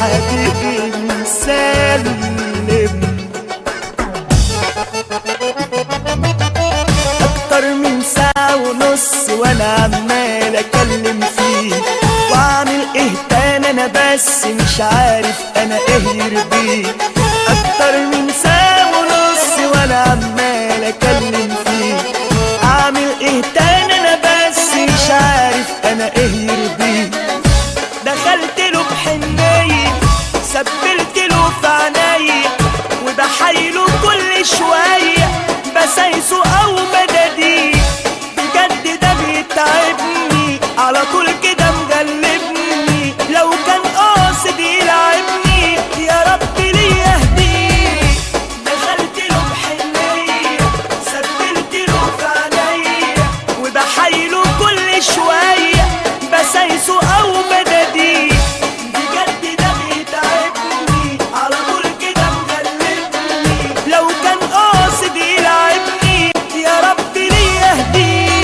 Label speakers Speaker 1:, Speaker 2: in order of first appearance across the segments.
Speaker 1: حبيبي مسلم. اكتر من ساعة ونص وانا عمال اكلم فيه، واعمل ايه تاني انا بس مش عارف انا ايه يرضيه. اكتر من ساعة ونص وانا عمال اكلم فيه، اعمل ايه تاني انا بس مش عارف انا ايه يرضيه. دخلت له بحنية سبلت له في عينيا، وبحايله كل شوية بسايسه او بداديه. بجد ده بيتعبني على طول كده مغلبني، لو كان قاصد يلعبني يا رب ليه يهديه. دخلت له بحنية سبلت له في عينيا، وبحايله كل شوية بسايسه او بداديه. بجد ده بيتعبني على طول كده مغلبني، لو كان قاصد يلعبني يا رب ليه يهديه.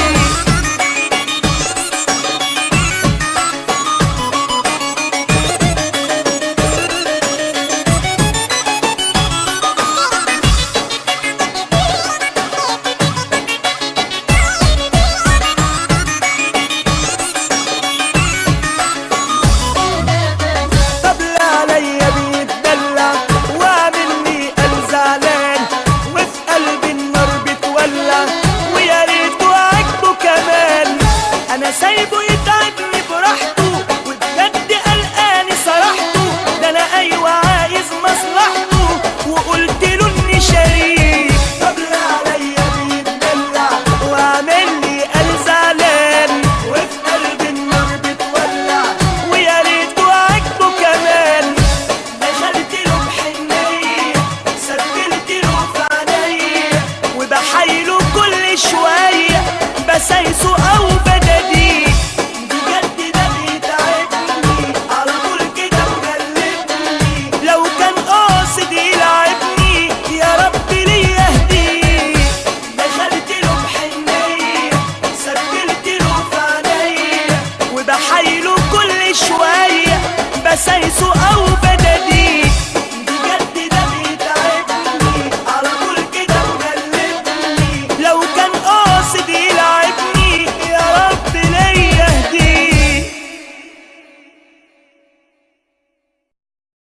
Speaker 1: سايبه يتعبني براحته، وبجد قلقاني صراحته. ده انا ايوه عايز مصلحته، وقلت له اني شريك. طب لا عليا بيتدلع وعامل لي قال زعلان، وفي قلبي النار بتولع ويا ريته عاجبه كمان. دخلت له بحنية سبلت له في عينيا، وبحايله كل شوية بسايسه او بداديه. بحايله كل شوية بسايسه